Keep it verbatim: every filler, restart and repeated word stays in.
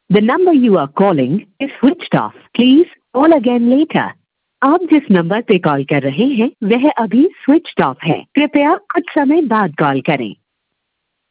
The number you are calling is switched off. Please call again later. आप जिस number पे call कर रहे हैं वह अभी स्विच्ड ऑफ है। कृपया कुछ समय बाद कॉल करें।